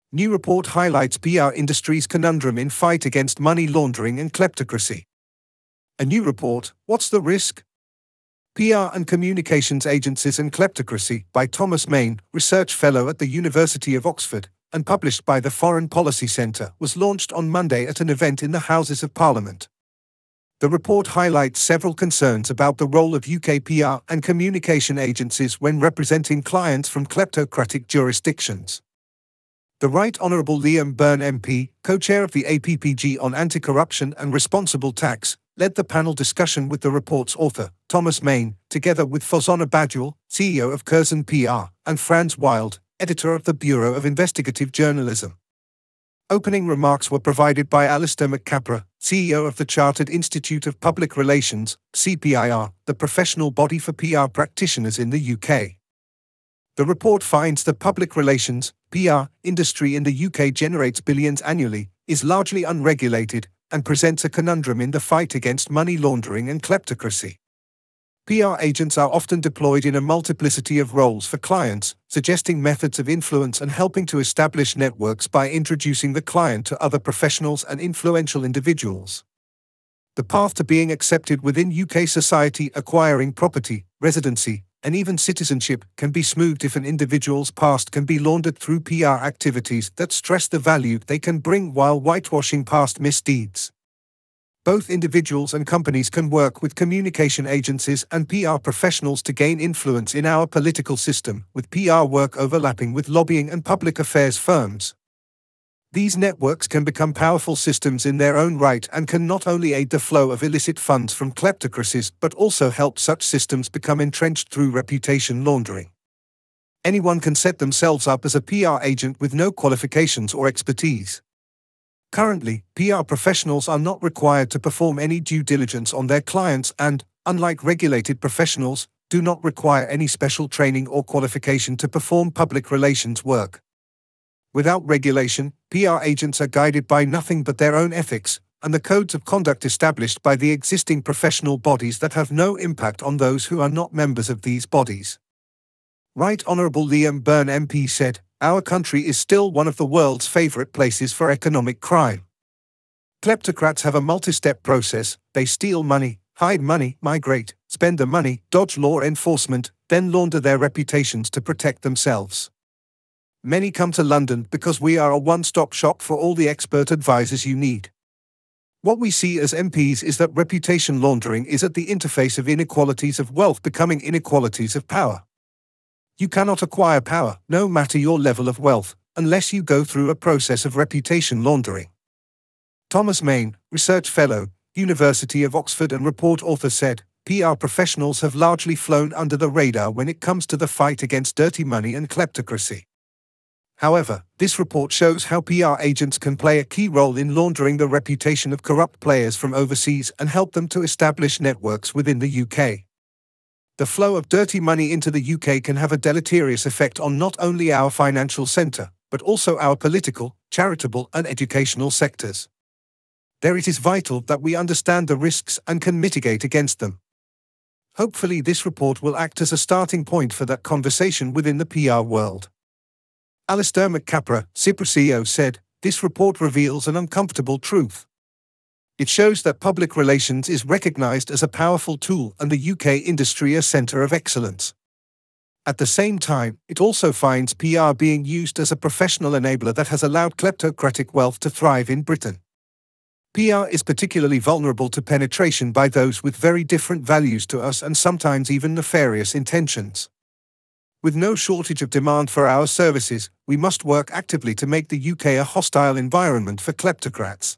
New report highlights PR industry's conundrum in fight against money laundering and kleptocracy. A new report, What's the Risk? PR and Communications Agencies and Kleptocracy, by Thomas Main, Research Fellow at the University of Oxford, and published by the Foreign Policy Centre, was launched on Monday at an event in the Houses of Parliament. The report highlights several concerns about the role of UK PR and communication agencies when representing clients from kleptocratic jurisdictions. The Right Honourable Liam Byrne MP, co-chair of the APPG on Anti-Corruption and Responsible Tax, led the panel discussion with the report's author, Thomas Main, together with Fozona Badial, CEO of Curzon PR, and Franz Wild, editor of the Bureau of Investigative Journalism. Opening remarks were provided by Alistair McCapra, CEO of the Chartered Institute of Public Relations, CPIR, the professional body for PR practitioners in the UK. The report finds the public relations (PR) industry in the UK generates billions annually, is largely unregulated, and presents a conundrum in the fight against money laundering and kleptocracy. PR agents are often deployed in a multiplicity of roles for clients, suggesting methods of influence and helping to establish networks by introducing the client to other professionals and influential individuals. The path to being accepted within UK society, acquiring property, residency, and even citizenship can be smoothed if an individual's past can be laundered through PR activities that stress the value they can bring while whitewashing past misdeeds. Both individuals and companies can work with communication agencies and PR professionals to gain influence in our political system, with PR work overlapping with lobbying and public affairs firms. These networks can become powerful systems in their own right and can not only aid the flow of illicit funds from kleptocracies but also help such systems become entrenched through reputation laundering. Anyone can set themselves up as a PR agent with no qualifications or expertise. Currently, PR professionals are not required to perform any due diligence on their clients and, unlike regulated professionals, do not require any special training or qualification to perform public relations work. Without regulation, PR agents are guided by nothing but their own ethics, and the codes of conduct established by the existing professional bodies that have no impact on those who are not members of these bodies. Right Honourable Liam Byrne MP said, "Our country is still one of the world's favourite places for economic crime. Kleptocrats have a multi-step process. They steal money, hide money, migrate, spend the money, dodge law enforcement, then launder their reputations to protect themselves. Many come to London because we are a one-stop shop for all the expert advisors you need. What we see as MPs is that reputation laundering is at the interface of inequalities of wealth becoming inequalities of power. You cannot acquire power, no matter your level of wealth, unless you go through a process of reputation laundering." Thomas Main, Research Fellow, University of Oxford and report author said, PR professionals have largely flown under the radar when it comes to the fight against dirty money and kleptocracy. However, this report shows how PR agents can play a key role in laundering the reputation of corrupt players from overseas and help them to establish networks within the UK. The flow of dirty money into the UK can have a deleterious effect on not only our financial centre, but also our political, charitable and educational sectors. There it is vital that we understand the risks and can mitigate against them. Hopefully this report will act as a starting point for that conversation within the PR world. Alistair McCapra, CPIR CEO, said, "This report reveals an uncomfortable truth. It shows that public relations is recognised as a powerful tool and the UK industry a centre of excellence. At the same time, it also finds PR being used as a professional enabler that has allowed kleptocratic wealth to thrive in Britain. PR is particularly vulnerable to penetration by those with very different values to us and sometimes even nefarious intentions. With no shortage of demand for our services, we must work actively to make the UK a hostile environment for kleptocrats."